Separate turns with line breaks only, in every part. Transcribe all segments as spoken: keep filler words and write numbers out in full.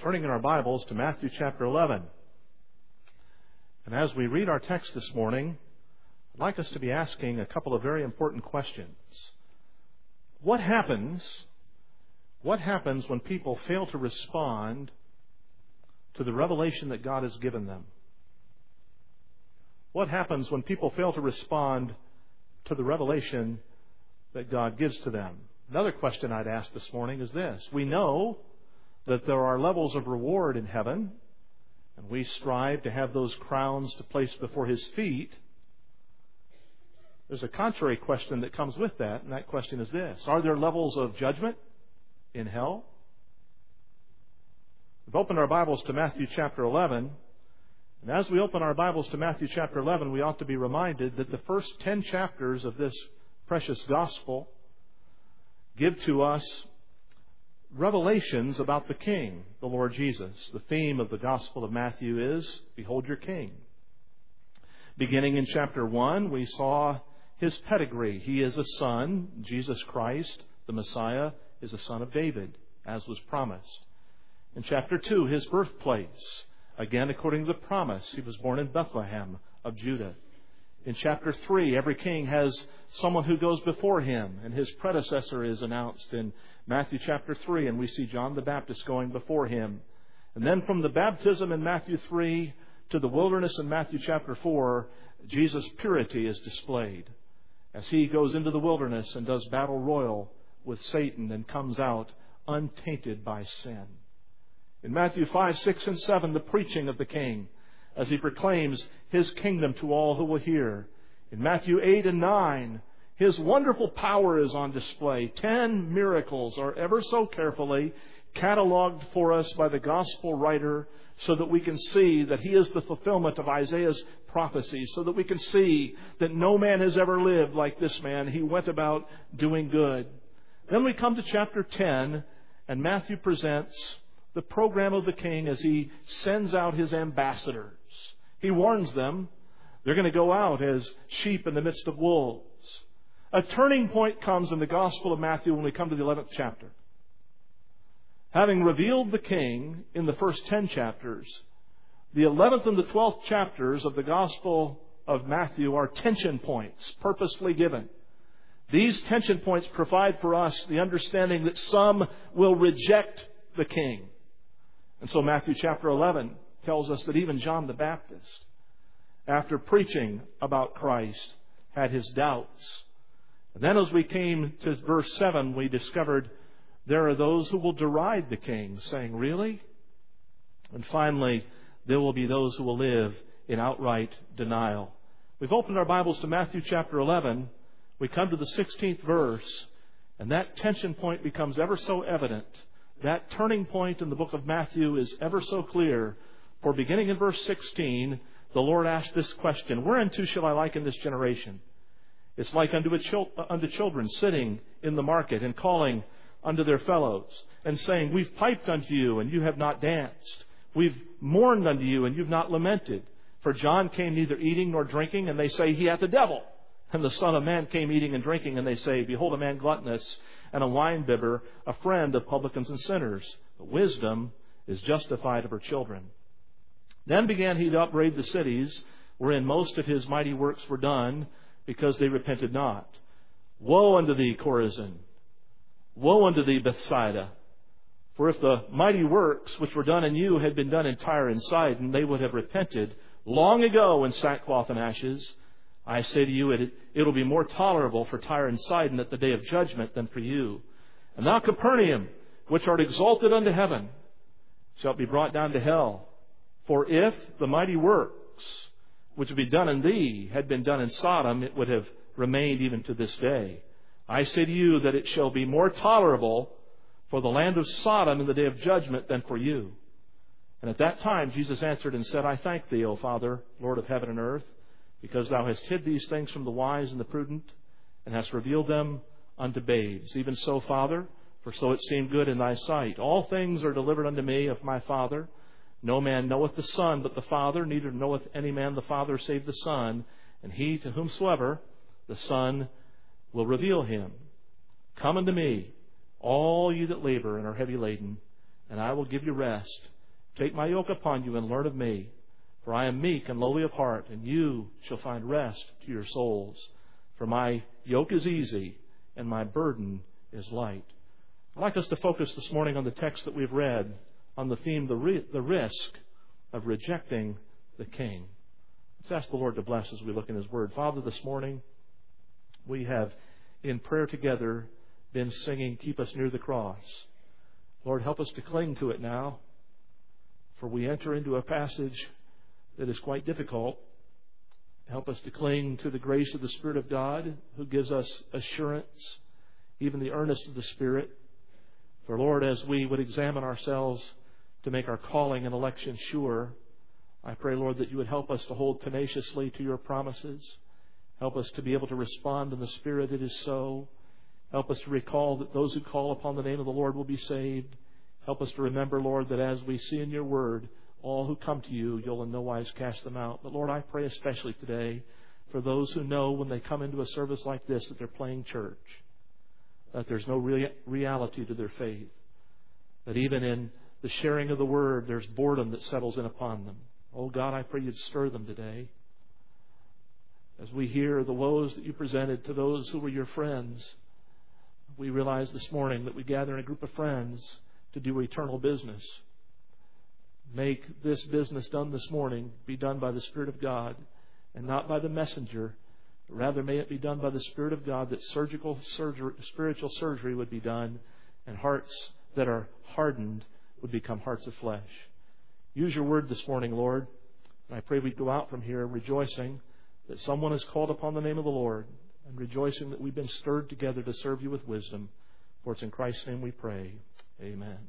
turning in our Bibles to Matthew chapter eleven. And as we read our text this morning, I'd like us to be asking a couple of very important questions. What happens, what happens when people fail to respond to the revelation that God has given them? What happens when people fail to respond to the revelation that God gives to them? Another question I'd ask this morning is this. We know that there are levels of reward in heaven, and we strive to have those crowns to place before His feet. There's a contrary question that comes with that, and that question is this. Are there levels of judgment in hell? We've opened our Bibles to Matthew chapter eleven, and as we open our Bibles to Matthew chapter eleven, we ought to be reminded that the first ten chapters of this precious gospel give to us revelations about the King, the Lord Jesus. The theme of the Gospel of Matthew is, Behold your King. Beginning in chapter one, we saw His pedigree. He is a son. Jesus Christ, the Messiah, is a son of David, as was promised. In chapter two, His birthplace. Again, according to the promise, He was born in Bethlehem of Judah. In chapter three, every king has someone who goes before him, and his predecessor is announced in Matthew chapter three, and we see John the Baptist going before him. And then from the baptism in Matthew three to the wilderness in Matthew chapter four, Jesus' purity is displayed as He goes into the wilderness and does battle royal with Satan and comes out untainted by sin. In Matthew five, six, and seven, the preaching of the King as He proclaims His kingdom to all who will hear. In Matthew eight and nine, His wonderful power is on display. Ten miracles are ever so carefully cataloged for us by the gospel writer so that we can see that He is the fulfillment of Isaiah's prophecy, so that we can see that no man has ever lived like this man. He went about doing good. Then we come to chapter ten, and Matthew presents the program of the King as He sends out His ambassadors. He warns them they're going to go out as sheep in the midst of wolves. A turning point comes in the Gospel of Matthew when we come to the eleventh chapter. Having revealed the King in the first ten chapters, the eleventh and the twelfth chapters of the Gospel of Matthew are tension points purposely given. These tension points provide for us the understanding that some will reject the King. And so Matthew chapter eleven tells us that even John the Baptist, after preaching about Christ, had his doubts. And then as we came to verse seven, we discovered there are those who will deride the King, saying, "Really?" And finally, there will be those who will live in outright denial. We've opened our Bibles to Matthew chapter eleven. We come to the sixteenth verse, and that tension point becomes ever so evident. That turning point in the book of Matthew is ever so clear. For beginning in verse sixteen, the Lord asked this question, "Whereunto shall I liken this generation? It's like unto, a chil- unto children sitting in the market and calling unto their fellows and saying, We've piped unto you, and you have not danced. We've mourned unto you, and you've not lamented. For John came neither eating nor drinking, and they say, He hath a devil. And the Son of Man came eating and drinking, and they say, Behold, a man gluttonous and a winebibber, a friend of publicans and sinners. But wisdom is justified of her children. Then began he to upbraid the cities wherein most of his mighty works were done, because they repented not. Woe unto thee, Chorazin! Woe unto thee, Bethsaida! For if the mighty works which were done in you had been done in Tyre and Sidon, they would have repented long ago in sackcloth and ashes. I say to you, it will be more tolerable for Tyre and Sidon at the day of judgment than for you. And thou, Capernaum, which art exalted unto heaven, shalt be brought down to hell. For if the mighty works which would be done in thee had been done in Sodom, it would have remained even to this day. I say to you that it shall be more tolerable for the land of Sodom in the day of judgment than for you." And at that time Jesus answered and said, "I thank thee, O Father, Lord of heaven and earth, because thou hast hid these things from the wise and the prudent, and hast revealed them unto babes. Even so, Father, for so it seemed good in thy sight. All things are delivered unto me of my Father. No man knoweth the Son but the Father, neither knoweth any man the Father save the Son, and he to whomsoever the Son will reveal him. Come unto me, all ye that labor and are heavy laden, and I will give you rest. Take my yoke upon you and learn of me, for I am meek and lowly of heart, and you shall find rest to your souls. For my yoke is easy and my burden is light. I'd like us to focus this morning on the text that we've read on the theme, the, re- the risk of rejecting the King. Let's ask the Lord to bless as we look in His Word. Father, this morning we have in prayer together been singing, Keep Us Near the Cross. Lord, help us to cling to it now, for we enter into a passage that is quite difficult. Help us to cling to the grace of the Spirit of God, who gives us assurance, even the earnest of the Spirit. For Lord, as we would examine ourselves to make our calling and election sure, I pray, Lord, that you would help us to hold tenaciously to your promises. Help us to be able to respond in the Spirit, it is so. Help us to recall that those who call upon the name of the Lord will be saved. Help us to remember, Lord, that as we see in your word, all who come to you, you'll in no wise cast them out. But Lord, I pray especially today for those who know when they come into a service like this that they're playing church, that there's no rea- reality to their faith, that even in the sharing of the word, there's boredom that settles in upon them. Oh God, I pray you'd stir them today. As we hear the woes that you presented to those who were your friends, we realize this morning that we gather in a group of friends to do eternal business. Make this business done this morning be done by the Spirit of God and not by the messenger. Rather, may it be done by the Spirit of God, that surgical surgery, spiritual surgery would be done, and hearts that are hardened would become hearts of flesh. Use your word this morning, Lord. And I pray we go out from here rejoicing that someone has called upon the name of the Lord, and rejoicing that we've been stirred together to serve you with wisdom. For it's in Christ's name we pray. Amen.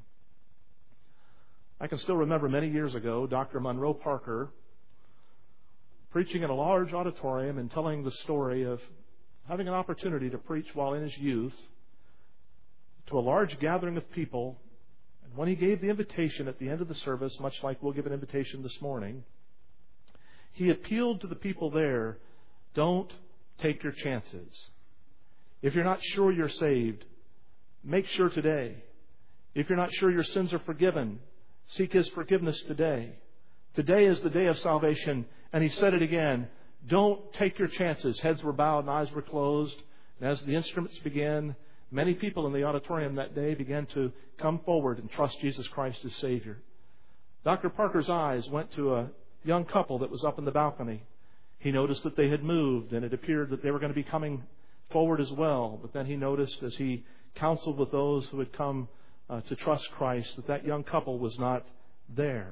I can still remember many years ago, Doctor Monroe Parker preaching in a large auditorium and telling the story of having an opportunity to preach while in his youth to a large gathering of people. And when he gave the invitation at the end of the service, much like we'll give an invitation this morning, he appealed to the people there, don't take your chances. If you're not sure you're saved, make sure today. If you're not sure your sins are forgiven, seek His forgiveness today. Today is the day of salvation. And he said it again, don't take your chances. Heads were bowed and eyes were closed. And as the instruments began, many people in the auditorium that day began to come forward and trust Jesus Christ as Savior. Doctor Parker's eyes went to a young couple that was up in the balcony. He noticed that they had moved, and it appeared that they were going to be coming forward as well. But then he noticed, as he counseled with those who had come uh, to trust Christ, that that young couple was not there.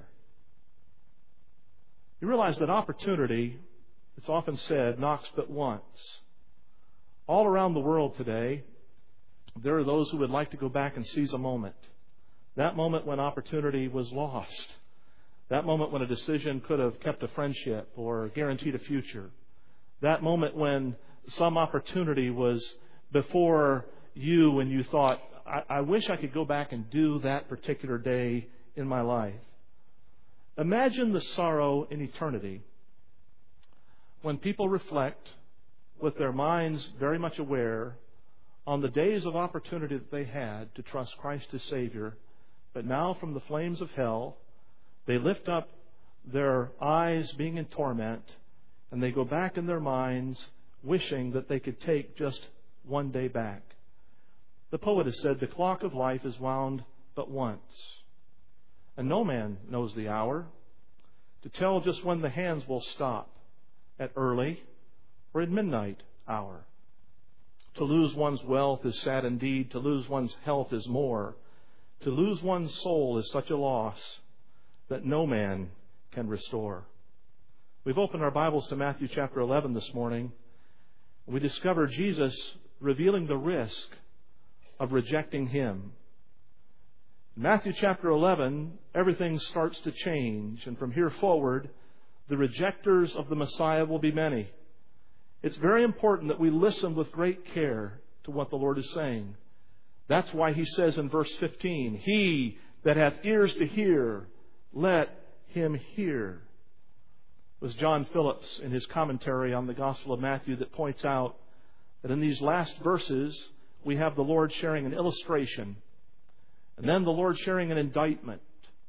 You realize that opportunity, it's often said, knocks but once. All around the world today, there are those who would like to go back and seize a moment. That moment when opportunity was lost. That moment when a decision could have kept a friendship or guaranteed a future. That moment when some opportunity was before you and you thought, I, I wish I could go back and do that particular day in my life. Imagine the sorrow in eternity when people reflect with their minds very much aware on the days of opportunity that they had to trust Christ as Savior, but now from the flames of hell, they lift up their eyes being in torment, and they go back in their minds wishing that they could take just one day back. The poet has said, the clock of life is wound but once, and no man knows the hour to tell just when the hands will stop, at early or at midnight hour. To lose one's wealth is sad indeed. To lose one's health is more. To lose one's soul is such a loss that no man can restore. We've opened our Bibles to Matthew chapter eleven this morning. We discover Jesus revealing the risk of rejecting Him. In Matthew chapter eleven, everything starts to change, and from here forward, the rejectors of the Messiah will be many. It's very important that we listen with great care to what the Lord is saying. That's why He says in verse fifteen, He that hath ears to hear, let him hear. It was John Phillips in his commentary on the Gospel of Matthew that points out that in these last verses we have the Lord sharing an illustration, and then the Lord sharing an indictment,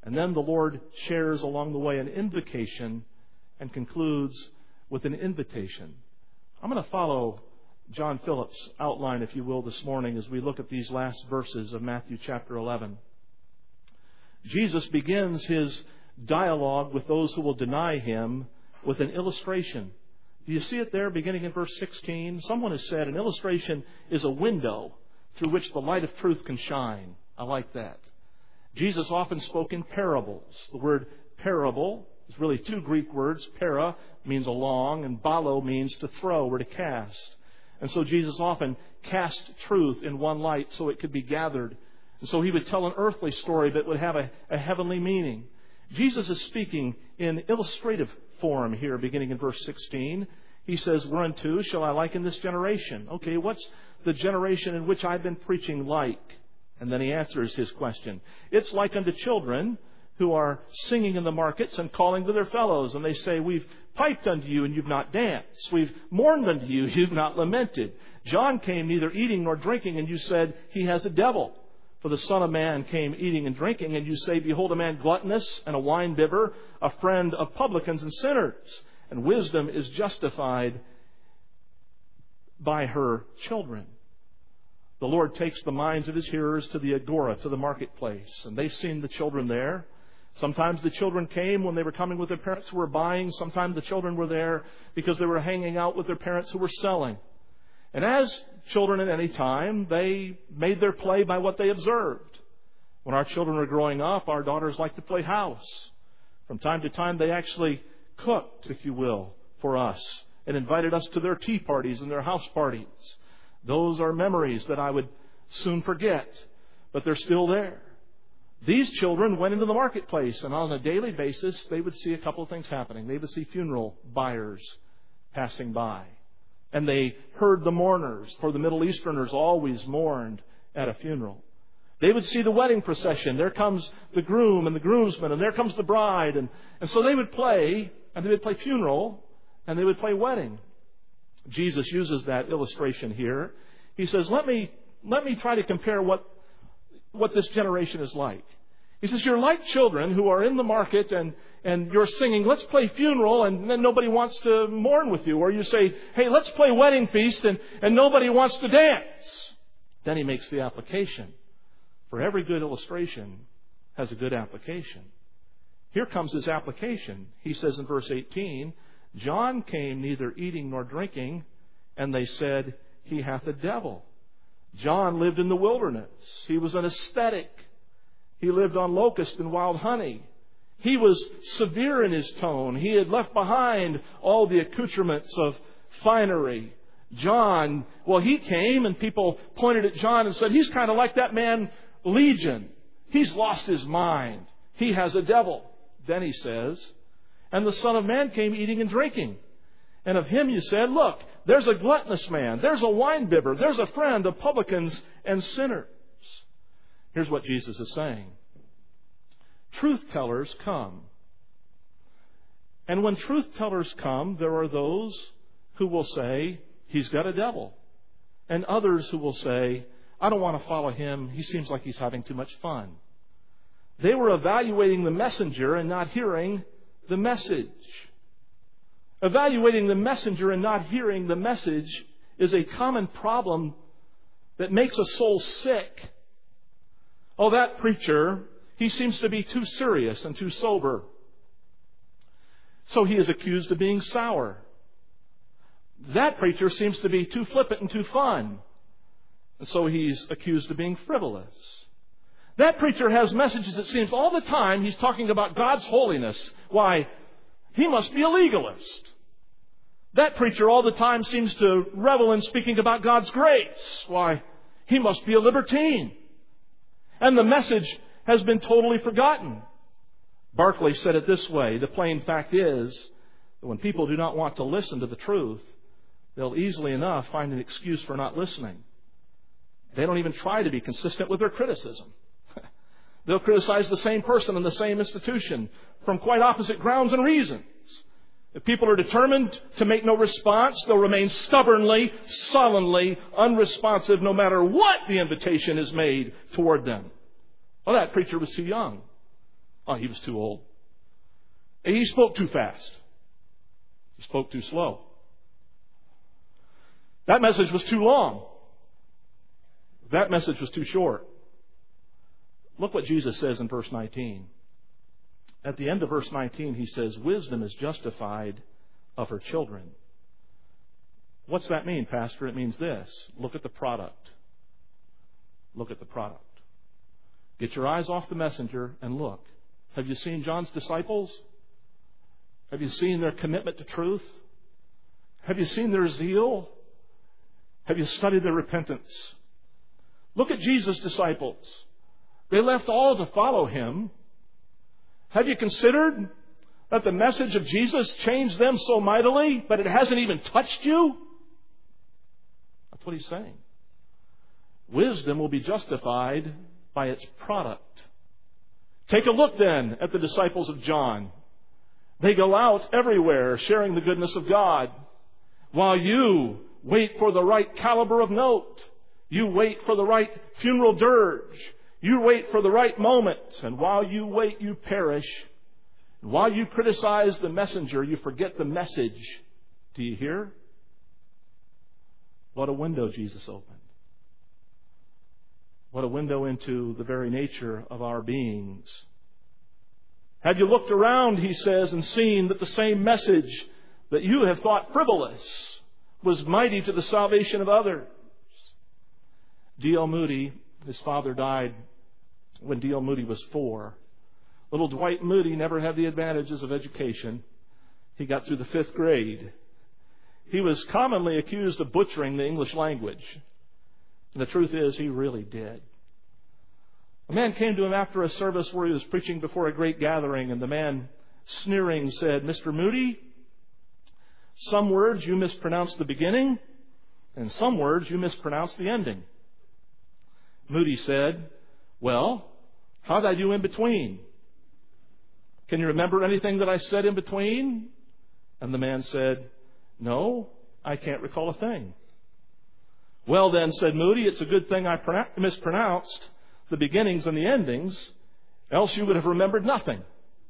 And then the Lord shares along the way an invocation and concludes with an invitation. I'm going to follow John Phillips' outline, if you will, this morning as we look at these last verses of Matthew chapter eleven. Jesus begins His dialogue with those who will deny Him with an illustration. Do you see it there beginning in verse sixteen? Someone has said an illustration is a window through which the light of truth can shine. I like that. Jesus often spoke in parables. The word parable is really two Greek words. Para means along, and balo means to throw or to cast. And so Jesus often cast truth in one light so it could be gathered. And so He would tell an earthly story that would have a, a heavenly meaning. Jesus is speaking in illustrative form here, beginning in verse sixteen. He says, "Whereunto shall I liken this generation?" Okay, what's the generation in which I've been preaching like? And then He answers his question. It's like unto children who are singing in the markets and calling to their fellows. And they say, "We've piped unto you, and you've not danced. We've mourned unto you, you've not lamented. John came neither eating nor drinking, and you said, He has a devil. For the Son of Man came eating and drinking, and you say, Behold, a man gluttonous and a winebibber, a friend of publicans and sinners. And wisdom is justified by her children." The Lord takes the minds of His hearers to the agora, to the marketplace, and they've seen the children there. Sometimes the children came when they were coming with their parents who were buying. Sometimes the children were there because they were hanging out with their parents who were selling. And as children at any time, they made their play by what they observed. When our children were growing up, our daughters liked to play house. From time to time, they actually cooked, if you will, for us and invited us to their tea parties and their house parties. Those are memories that I would soon forget, but they're still there. These children went into the marketplace, and on a daily basis, they would see a couple of things happening. They would see funeral buyers passing by. And they heard the mourners, for the Middle Easterners always mourned at a funeral. They would see the wedding procession. There comes the groom and the groomsmen, and there comes the bride. And, and so they would play, and they would play funeral, and they would play wedding. Jesus uses that illustration here. He says, let me, let me try to compare what what this generation is like. He says, you're like children who are in the market and, and you're singing, let's play funeral, and then nobody wants to mourn with you. Or you say, hey, let's play wedding feast, and, and nobody wants to dance. Then He makes the application. For every good illustration has a good application. Here comes His application. He says in verse eighteen, John came neither eating nor drinking, and they said, He hath a devil. John lived in the wilderness. He was an ascetic. He lived on locust and wild honey. He was severe in his tone. He had left behind all the accoutrements of finery. John, well, he came and people pointed at John and said, he's kind of like that man Legion. He's lost his mind. He has a devil. Then he says, and the Son of Man came eating and drinking. And of Him you said, look, there's a gluttonous man. There's a winebibber. There's a friend of publicans and sinners. Here's what Jesus is saying. Truth tellers come. And when truth tellers come, there are those who will say, he's got a devil. And others who will say, I don't want to follow him. He seems like he's having too much fun. They were evaluating the messenger and not hearing the message. Evaluating the messenger and not hearing the message is a common problem that makes a soul sick. Oh, that preacher, he seems to be too serious and too sober. So he is accused of being sour. That preacher seems to be too flippant and too fun. And so he's accused of being frivolous. That preacher has messages, it seems, all the time he's talking about God's holiness. Why, he must be a legalist. That preacher all the time seems to revel in speaking about God's grace. Why, he must be a libertine. And the message has been totally forgotten. Barclay said it this way, the plain fact is that when people do not want to listen to the truth, they'll easily enough find an excuse for not listening. They don't even try to be consistent with their criticism. They'll criticize the same person in the same institution from quite opposite grounds and reasons. If people are determined to make no response, they'll remain stubbornly, sullenly, unresponsive no matter what the invitation is made toward them. Well, that preacher was too young. Oh, he was too old. He spoke too fast. He spoke too slow. That message was too long. That message was too short. Look what Jesus says in verse nineteen. At the end of verse nineteen, he says, wisdom is justified of her children. What's that mean, Pastor? It means this. Look at the product. Look at the product. Get your eyes off the messenger and look. Have you seen John's disciples? Have you seen their commitment to truth? Have you seen their zeal? Have you studied their repentance? Look at Jesus' disciples. They left all to follow him. Have you considered that the message of Jesus changed them so mightily, but it hasn't even touched you? That's what he's saying. Wisdom will be justified by its product. Take a look then at the disciples of John. They go out everywhere sharing the goodness of God, while you wait for the right caliber of note. You wait for the right funeral dirge. You wait for the right moment. And while you wait, you perish. And while you criticize the messenger, you forget the message. Do you hear? What a window Jesus opened. What a window into the very nature of our beings. Have you looked around, he says, and seen that the same message that you have thought frivolous was mighty to the salvation of others? D L Moody, his father died when D L Moody was four. Little Dwight Moody never had the advantages of education. He got through the fifth grade. He was commonly accused of butchering the English language. And the truth is, he really did. A man came to him after a service where he was preaching before a great gathering, and the man, sneering, said, Mister Moody, some words you mispronounce the beginning, and some words you mispronounce the ending. Moody said, well, how'd I do in between? Can you remember anything that I said in between? And the man said, no, I can't recall a thing. Well then, said Moody, it's a good thing I mispronounced the beginnings and the endings, else you would have remembered nothing.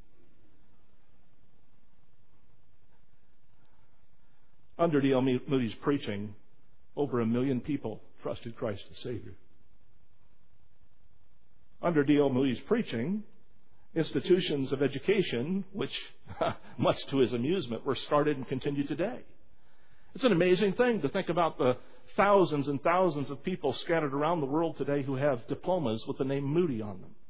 Under D L Moody's preaching, over a million people trusted Christ as Savior. Under D L Moody's preaching, institutions of education, which, much to his amusement, were started and continue today. It's an amazing thing to think about the thousands and thousands of people scattered around the world today who have diplomas with the name Moody on them.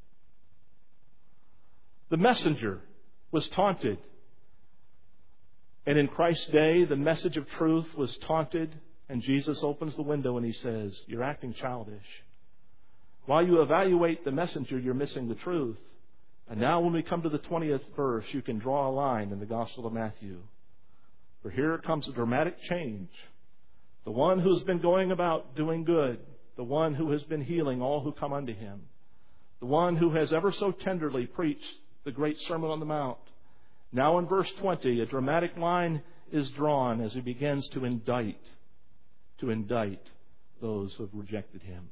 The messenger was taunted. And in Christ's day, the message of truth was taunted. And Jesus opens the window and he says, you're acting childish. While you evaluate the messenger, you're missing the truth. And now when we come to the twentieth verse, you can draw a line in the Gospel of Matthew. For here comes a dramatic change. The one who's been going about doing good, the one who has been healing all who come unto him, the one who has ever so tenderly preached the great Sermon on the Mount. Now in verse twenty, a dramatic line is drawn as he begins to indict, to indict those who have rejected him.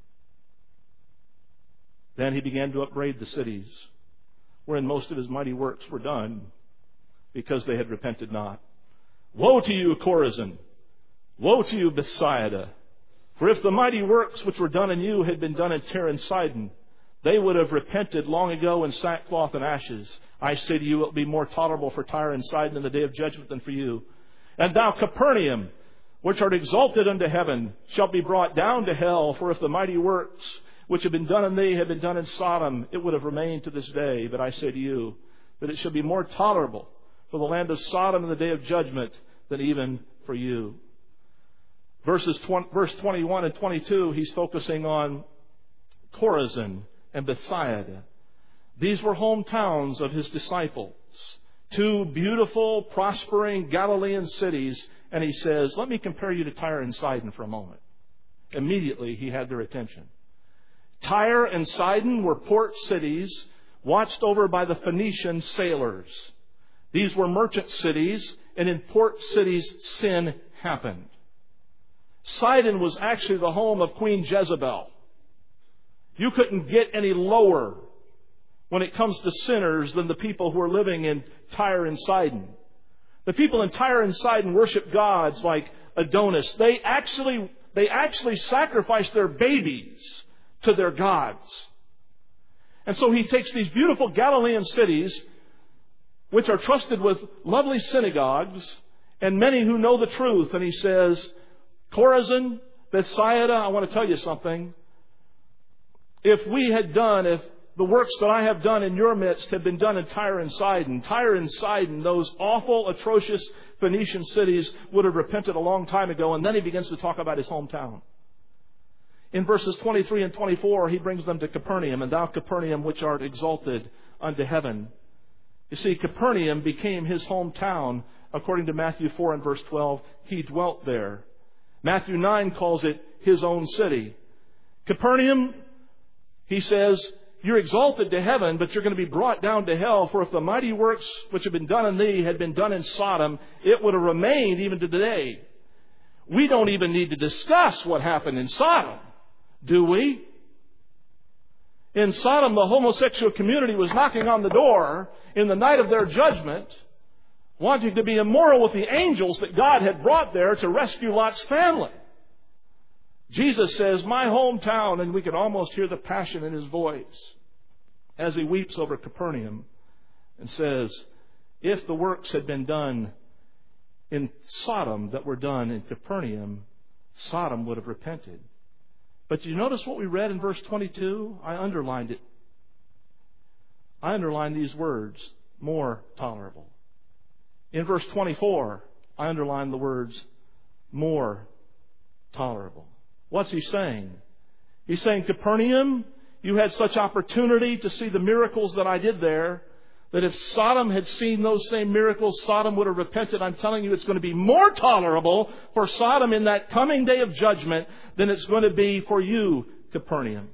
Then he began to upbraid the cities wherein most of his mighty works were done because they had repented not. Woe to you, Chorazin! Woe to you, Bethsaida! For if the mighty works which were done in you had been done in Tyre and Sidon, they would have repented long ago in sackcloth and ashes. I say to you, it will be more tolerable for Tyre and Sidon in the day of judgment than for you. And thou, Capernaum, which art exalted unto heaven, shalt be brought down to hell. For if the mighty works which have been done in thee had been done in Sodom, it would have remained to this day. But I say to you, that it shall be more tolerable for the land of Sodom in the day of judgment than even for you. Verses twenty, verse twenty-one and twenty-two, he's focusing on Chorazin and Bethsaida. These were hometowns of his disciples. Two beautiful, prospering Galilean cities. And he says, let me compare you to Tyre and Sidon for a moment. Immediately, he had their attention. Tyre and Sidon were port cities watched over by the Phoenician sailors. These were merchant cities, and in port cities, sin happened. Sidon was actually the home of Queen Jezebel. You couldn't get any lower when it comes to sinners than the people who are living in Tyre and Sidon. The people in Tyre and Sidon worship gods like Adonis. They actually, they actually sacrifice their babies to their gods. And so he takes these beautiful Galilean cities, which are trusted with lovely synagogues and many who know the truth, and he says, Chorazin, Bethsaida, I want to tell you something. If we had done, if the works that I have done in your midst had been done in Tyre and Sidon, Tyre and Sidon, those awful, atrocious Phoenician cities, would have repented a long time ago. And then he begins to talk about his hometown. In verses twenty-three and twenty-four, he brings them to Capernaum. And thou, Capernaum, which art exalted unto heaven. You see, Capernaum became his hometown. According to Matthew four and verse twelve, he dwelt there. Matthew nine calls it his own city. Capernaum, he says, you're exalted to heaven, but you're going to be brought down to hell. For if the mighty works which have been done in thee had been done in Sodom, it would have remained even to today. We don't even need to discuss what happened in Sodom, do we? In Sodom, the homosexual community was knocking on the door in the night of their judgment, wanting to be immoral with the angels that God had brought there to rescue Lot's family. Jesus says, my hometown, and we can almost hear the passion in his voice as he weeps over Capernaum and says, if the works had been done in Sodom that were done in Capernaum, Sodom would have repented. But you notice what we read in verse twenty-two? I underlined it. I underlined these words, more tolerable. In verse twenty-four, I underlined the words, more tolerable. What's he saying? He's saying, Capernaum, you had such opportunity to see the miracles that I did there, that if Sodom had seen those same miracles, Sodom would have repented. I'm telling you, it's going to be more tolerable for Sodom in that coming day of judgment than it's going to be for you, Capernaum.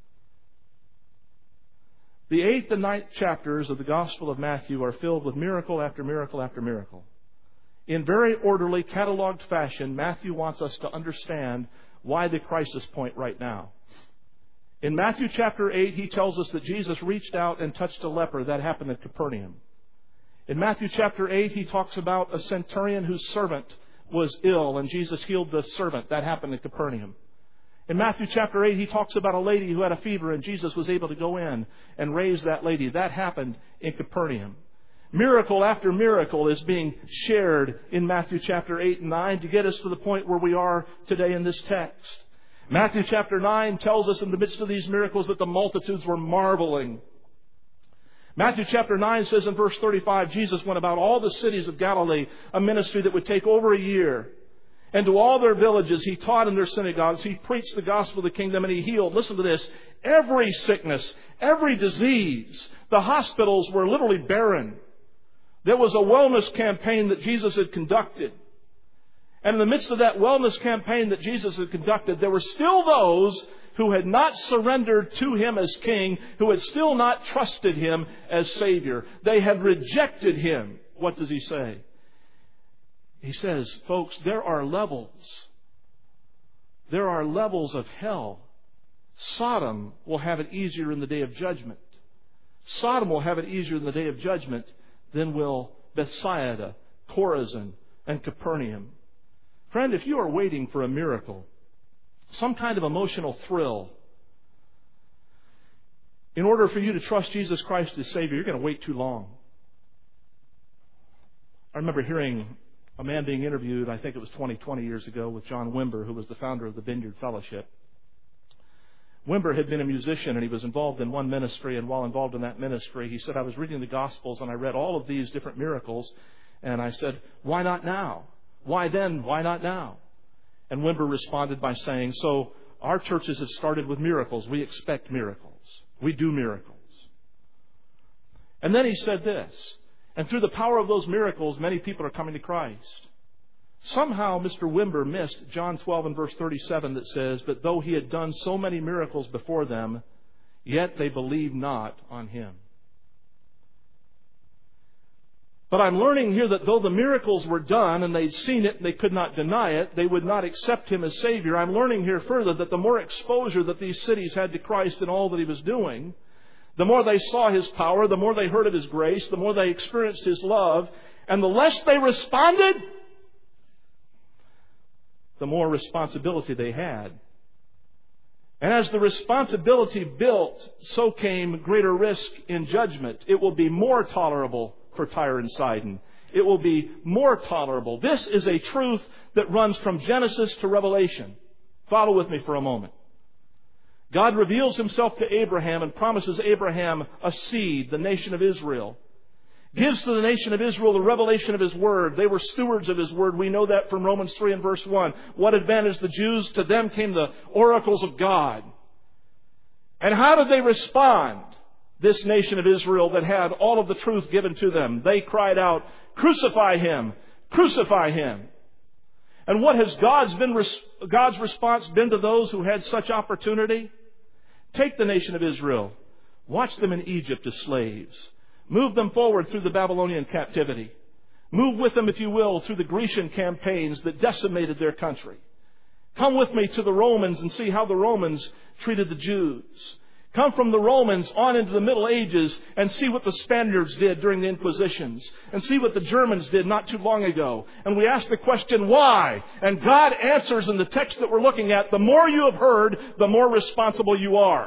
The eighth and ninth chapters of the Gospel of Matthew are filled with miracle after miracle after miracle. In very orderly, cataloged fashion, Matthew wants us to understand why the crisis point right now. In Matthew chapter eight, he tells us that Jesus reached out and touched a leper. That happened at Capernaum. In Matthew chapter eight, he talks about a centurion whose servant was ill, and Jesus healed the servant. That happened at Capernaum. In Matthew chapter eight, he talks about a lady who had a fever, and Jesus was able to go in and raise that lady. That happened in Capernaum. Miracle after miracle is being shared in Matthew chapter eight and nine to get us to the point where we are today in this text. Matthew chapter nine tells us in the midst of these miracles that the multitudes were marveling. Matthew chapter nine says in verse thirty-five, Jesus went about all the cities of Galilee, a ministry that would take over a year. And to all their villages, he taught in their synagogues. He preached the gospel of the kingdom, and he healed. Listen to this. Every sickness, every disease. The hospitals were literally barren. There was a wellness campaign that Jesus had conducted. And in the midst of that wellness campaign that Jesus had conducted, there were still those who had not surrendered to him as king, who had still not trusted him as Savior. They had rejected him. What does he say? He says, folks, there are levels. There are levels of hell. Sodom will have it easier in the day of judgment. Sodom will have it easier in the day of judgment than will Bethsaida, Chorazin, and Capernaum. Friend, if you are waiting for a miracle, some kind of emotional thrill, in order for you to trust Jesus Christ as Savior, you're going to wait too long. I remember hearing a man being interviewed, I think it was twenty, twenty years ago, with John Wimber, who was the founder of the Vineyard Fellowship. Wimber had been a musician, and he was involved in one ministry, and while involved in that ministry, he said, I was reading the Gospels, and I read all of these different miracles, and I said, why not now? Why then? Why not now? And Wimber responded by saying, so our churches have started with miracles. We expect miracles. We do miracles. And then he said this, and through the power of those miracles, many people are coming to Christ. Somehow Mister Wimber missed John twelve and verse thirty-seven that says, but though he had done so many miracles before them, yet they believed not on him. But I'm learning here that though the miracles were done and they'd seen it and they could not deny it, they would not accept him as Savior. I'm learning here further that the more exposure that these cities had to Christ and all that he was doing, The more they saw His power, the more they heard of His grace, the more they experienced His love, and the less they responded, the more responsibility they had. And as the responsibility built, so came greater risk in judgment. It will be more tolerable for Tyre and Sidon. It will be more tolerable. This is a truth that runs from Genesis to Revelation. Follow with me for a moment. God reveals Himself to Abraham and promises Abraham a seed, the nation of Israel. Gives to the nation of Israel the revelation of His Word. They were stewards of His Word. We know that from Romans three and verse one. What advantaged the Jews? To them came the oracles of God. And how did they respond? This nation of Israel that had all of the truth given to them. They cried out, "Crucify Him! Crucify Him!" And what has God's, been, God's response been to those who had such opportunity? Take the nation of Israel. Watch them in Egypt as slaves. Move them forward through the Babylonian captivity. Move with them, if you will, through the Grecian campaigns that decimated their country. Come with me to the Romans and see how the Romans treated the Jews. Come from the Romans on into the Middle Ages and see what the Spaniards did during the Inquisitions. And see what the Germans did not too long ago. And we ask the question, why? And God answers in the text that we're looking at, the more you have heard, the more responsible you are.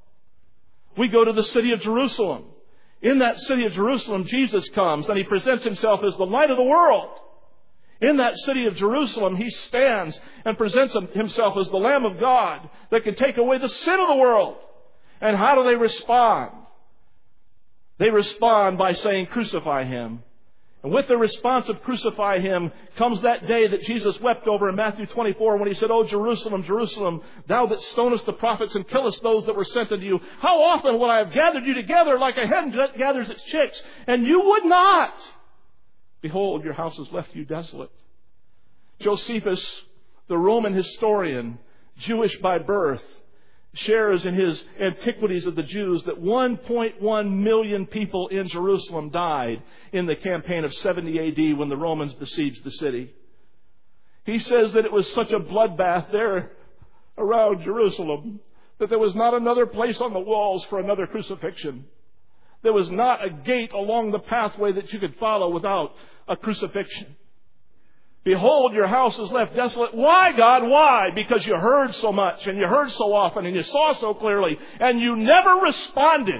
We go to the city of Jerusalem. In that city of Jerusalem, Jesus comes and He presents Himself as the light of the world. In that city of Jerusalem, He stands and presents Himself as the Lamb of God that can take away the sin of the world. And how do they respond? They respond by saying, "Crucify Him." And with the response of "Crucify Him" comes that day that Jesus wept over in Matthew twenty-four when He said, "O Jerusalem, Jerusalem, thou that stonest the prophets and killest those that were sent unto you, how often would I have gathered you together like a hen gathers its chicks, and you would not? Behold, your house has left you desolate." Josephus, the Roman historian, Jewish by birth, shares in his Antiquities of the Jews that one point one million people in Jerusalem died in the campaign of seventy A D when the Romans besieged the city. He says that it was such a bloodbath there around Jerusalem that there was not another place on the walls for another crucifixion. There was not a gate along the pathway that you could follow without a crucifixion. Behold, your house is left desolate. Why, God? Why? Because you heard so much and you heard so often and you saw so clearly and you never responded.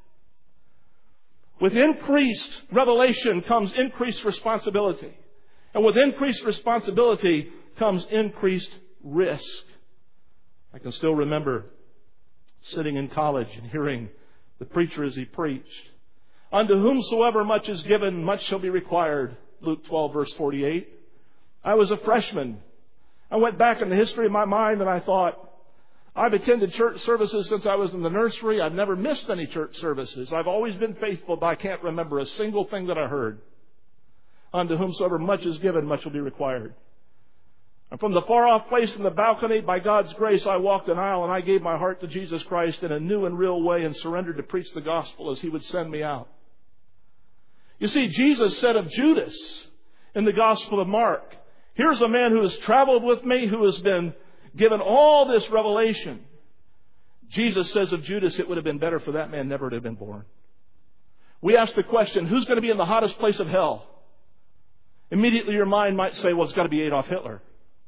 With increased revelation comes increased responsibility. And with increased responsibility comes increased risk. I can still remember sitting in college and hearing the preacher as he preached. "Unto whomsoever much is given, much shall be required." Luke twelve, verse forty-eight. I was a freshman. I went back in the history of my mind and I thought, I've attended church services since I was in the nursery. I've never missed any church services. I've always been faithful, but I can't remember a single thing that I heard. Unto whomsoever much is given, much will be required. And from the far-off place in the balcony, by God's grace, I walked an aisle and I gave my heart to Jesus Christ in a new and real way and surrendered to preach the gospel as He would send me out. You see, Jesus said of Judas in the Gospel of Mark, "Here's a man who has traveled with me, who has been given all this revelation." Jesus says of Judas, it would have been better for that man never to have been born. We ask the question, who's going to be in the hottest place of hell? Immediately your mind might say, well, it's got to be Adolf Hitler.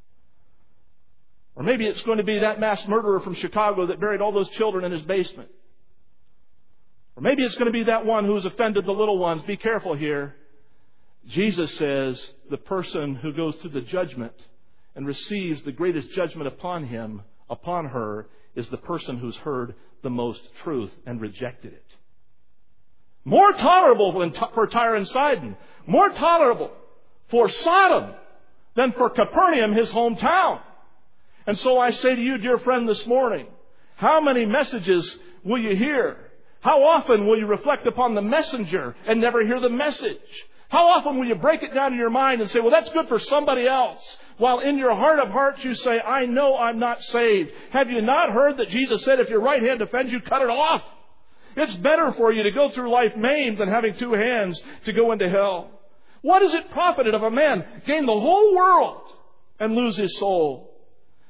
Or maybe it's going to be that mass murderer from Chicago that buried all those children in his basement. Or maybe it's going to be that one who has offended the little ones. Be careful here. Jesus says the person who goes through the judgment and receives the greatest judgment upon him, upon her, is the person who's heard the most truth and rejected it. More tolerable than for Tyre and Sidon. More tolerable for Sodom than for Capernaum, his hometown. And so I say to you, dear friend, this morning, how many messages will you hear? How often will you reflect upon the messenger and never hear the message? How often will you break it down in your mind and say, well, that's good for somebody else, while in your heart of hearts you say, I know I'm not saved. Have you not heard that Jesus said, if your right hand offends you, cut it off? It's better for you to go through life maimed than having two hands to go into hell. What is it profited of a man gain the whole world and lose his soul?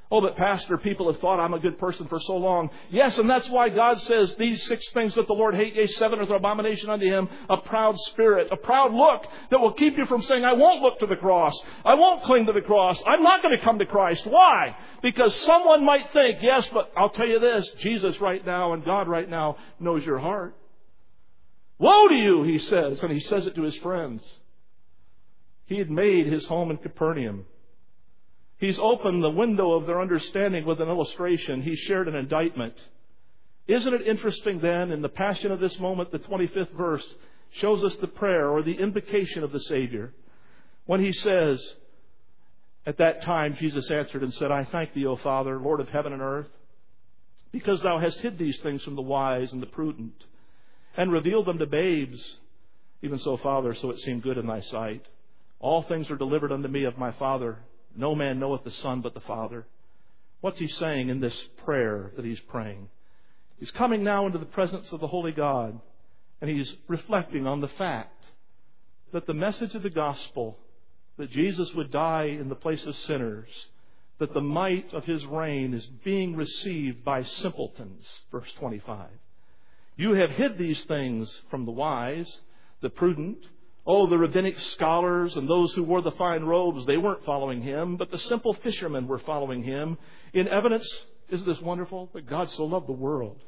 Oh, but Pastor, people have thought I'm a good person for so long. Yes, and that's why God says these six things that the Lord hates, yea, seven are the abomination unto Him. A proud spirit, a proud look that will keep you from saying, I won't look to the cross. I won't cling to the cross. I'm not going to come to Christ. Why? Because someone might think, yes, but I'll tell you this, Jesus right now and God right now knows your heart. Woe to you, He says, and He says it to His friends. He had made His home in Capernaum. He's opened the window of their understanding with an illustration. He shared an indictment. Isn't it interesting then, in the passion of this moment, the twenty-fifth verse shows us the prayer or the invocation of the Savior. When He says, at that time Jesus answered and said, I thank Thee, O Father, Lord of heaven and earth, because Thou hast hid these things from the wise and the prudent, and revealed them to babes. Even so, Father, so it seemed good in Thy sight. All things are delivered unto me of my Father. No man knoweth the Son but the Father. What's He saying in this prayer that He's praying? He's coming now into the presence of the Holy God, and He's reflecting on the fact that the message of the gospel, that Jesus would die in the place of sinners, that the might of His reign is being received by simpletons. Verse twenty-five. You have hid these things from the wise, the prudent. Oh, the rabbinic scholars and those who wore the fine robes, they weren't following Him, but the simple fishermen were following Him. In evidence, isn't this wonderful, that God so loved the world?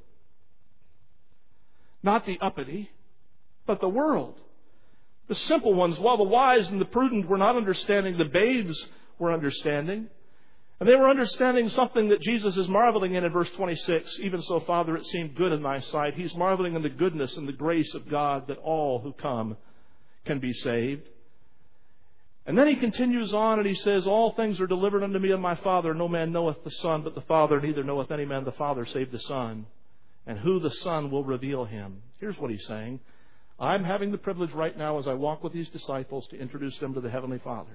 Not the uppity, but the world. The simple ones, while the wise and the prudent were not understanding, the babes were understanding. And they were understanding something that Jesus is marveling in in verse twenty-six. Even so, Father, it seemed good in Thy sight. He's marveling in the goodness and the grace of God, that all who come can be saved. And then He continues on and He says, all things are delivered unto me of my Father. No man knoweth the Son but the Father, neither knoweth any man the Father save the Son, and who the Son will reveal Him. Here's what He's saying. I'm having the privilege right now as I walk with these disciples to introduce them to the Heavenly Father.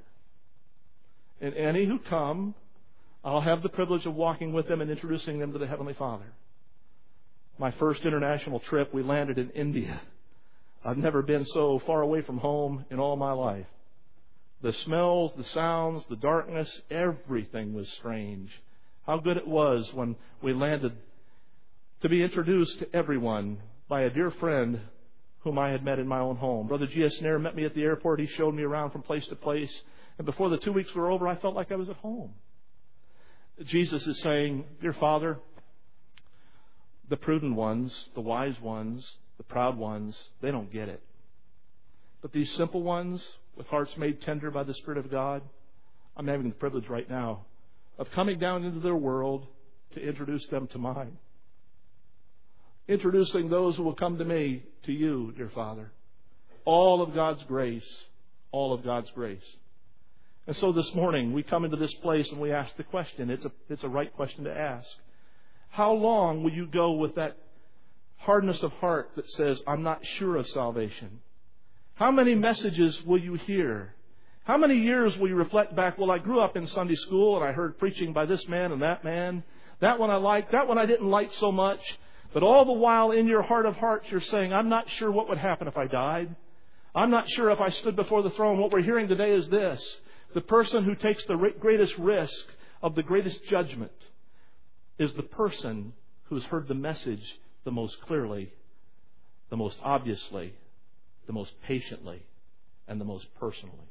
And any who come, I'll have the privilege of walking with them and introducing them to the Heavenly Father. My first international trip, we landed in India. I've never been so far away from home in all my life. The smells, the sounds, the darkness, everything was strange. How good it was when we landed to be introduced to everyone by a dear friend whom I had met in my own home. Brother G S. Nair met me at the airport. He showed me around from place to place. And before the two weeks were over, I felt like I was at home. Jesus is saying, dear Father, the prudent ones, the wise ones, the proud ones, they don't get it. But these simple ones, with hearts made tender by the Spirit of God, I'm having the privilege right now of coming down into their world to introduce them to mine. Introducing those who will come to me, to you, dear Father. All of God's grace, all of God's grace. And so this morning, we come into this place and we ask the question. It's a, it's a right question to ask. How long will you go with that hardness of heart that says, I'm not sure of salvation? How many messages will you hear? How many years will you reflect back? Well, I grew up in Sunday school and I heard preaching by this man and that man. That one I liked. That one I didn't like so much. But all the while in your heart of hearts, you're saying, I'm not sure what would happen if I died. I'm not sure if I stood before the throne. What we're hearing today is this. The person who takes the greatest risk of the greatest judgment is the person who's heard the message the most clearly, the most obviously, the most patiently, and the most personally.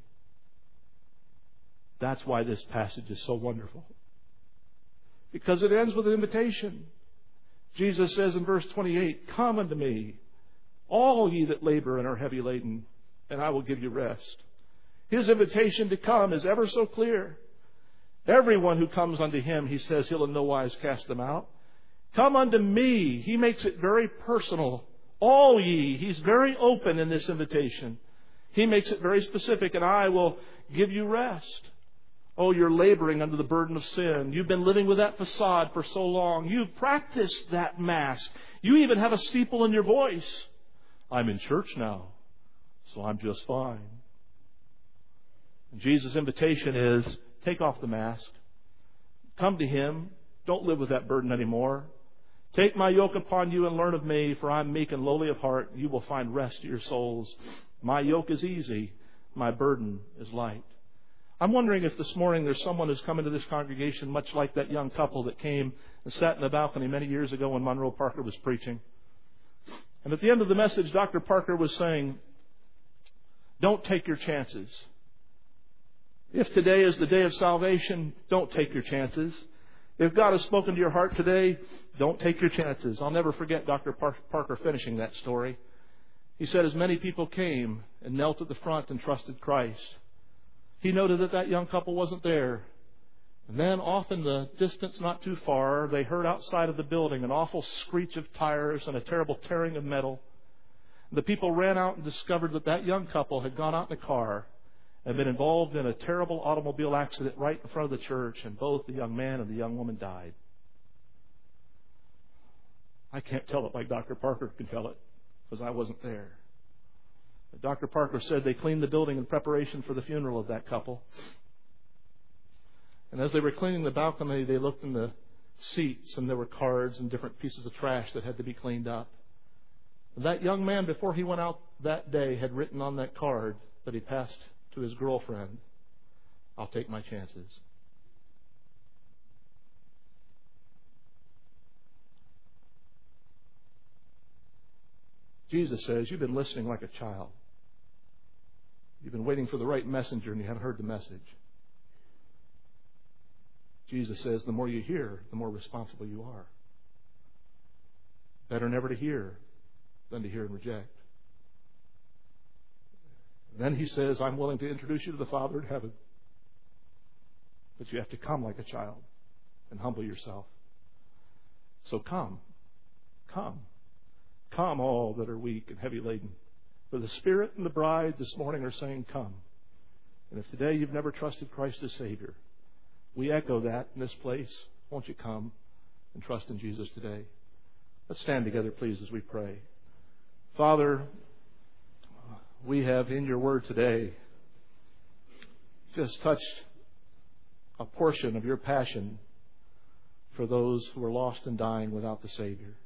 That's why this passage is so wonderful. Because it ends with an invitation. Jesus says in verse twenty-eight, come unto me, all ye that labor and are heavy laden, and I will give you rest. His invitation to come is ever so clear. Everyone who comes unto Him, He says, He'll in no wise cast them out. Come unto me. He makes it very personal. All ye. He's very open in this invitation. He makes it very specific, and I will give you rest. Oh, you're laboring under the burden of sin. You've been living with that facade for so long. You've practiced that mask. You even have a steeple in your voice. I'm in church now, so I'm just fine. And Jesus' invitation is, take off the mask. Come to Him. Don't live with that burden anymore. Take my yoke upon you and learn of me, for I'm meek and lowly of heart. You will find rest to your souls. My yoke is easy. My burden is light. I'm wondering if this morning there's someone who's come into this congregation much like that young couple that came and sat in the balcony many years ago when Monroe Parker was preaching. And at the end of the message, Doctor Parker was saying, don't take your chances. If today is the day of salvation, don't take your chances. If God has spoken to your heart today, don't take your chances. I'll never forget Doctor Parker finishing that story. He said as many people came and knelt at the front and trusted Christ, he noted that that young couple wasn't there. And then off in the distance, not too far, they heard outside of the building an awful screech of tires and a terrible tearing of metal. The people ran out and discovered that that young couple had gone out in a car and been involved in a terrible automobile accident right in front of the church, and both the young man and the young woman died. I can't tell it like Doctor Parker can tell it, because I wasn't there. But Doctor Parker said they cleaned the building in preparation for the funeral of that couple. And as they were cleaning the balcony, they looked in the seats, and there were cards and different pieces of trash that had to be cleaned up. And that young man, before he went out that day, had written on that card that he passed to his girlfriend, I'll take my chances. Jesus says, you've been listening like a child. You've been waiting for the right messenger and you haven't heard the message. Jesus says, the more you hear, the more responsible you are. Better never to hear than to hear and reject. Then he says, I'm willing to introduce you to the Father in heaven. But you have to come like a child and humble yourself. So come. Come. Come, all that are weak and heavy laden. For the Spirit and the bride this morning are saying, come. And if today you've never trusted Christ as Savior, we echo that in this place. Won't you come and trust in Jesus today? Let's stand together, please, as we pray. Father, we have in your word today just touched a portion of your passion for those who are lost and dying without the Savior.